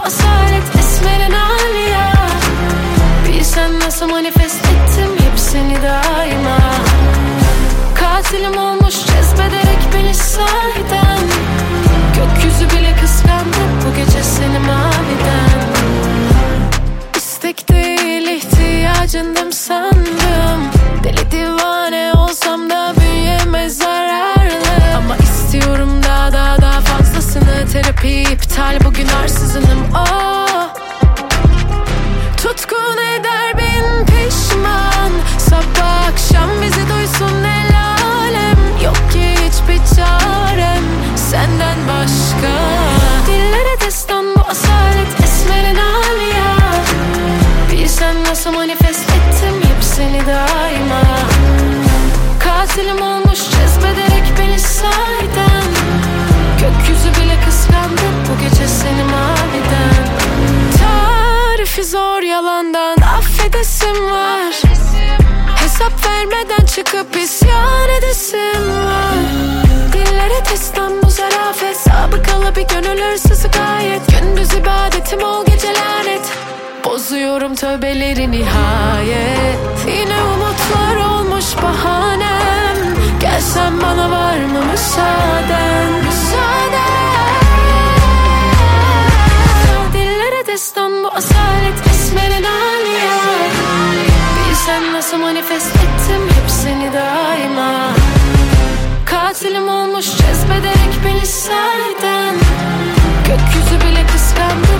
asalet esmerin aliya. Bilsen nasıl manifest ettim hepsini daima. Katilim olmuş cezbederek beni sahiden. Gökyüzü bile kıskandı bu gece seni maviden. İstek değil ihtiyacındım sandım. Deli divane olsam da bünyeme zararlı. Ama istiyorum daha fazlasını. Terapi iptal bugün arsızınım. Oh. Tutkun eder bin pişman. Sabah akşam bizi duysun el alem. Yok ki hiçbir çarem senden başka. Dillere destan bu asalet esmerin aliya. Bilsen nasıl manifest ettim hepsini daima. Katilim olmuş cezbederek beni sahiden. Gökyüzü bile kıskandı bu gece seni maviden. Tarifi zor yalandan affedesim var. Hesap vermeden çıkıp isyan edesim var. Dillere destan bu zarafet. Sabıkalı bir gönül hırsızı gayet. Gündüz ibadetim ol gece lanet. Bozuyorum tövbeleri nihayet. Yine umutlar olmuş bahanem. Gelsen bana var mı müsaaden? Dillere destan bu asalet esmerin aliya. Bilsen nasıl manifest ettim hepsini daima. Katilim olmuş cezbederek beni sahiden. Gökyüzü bile kıskandı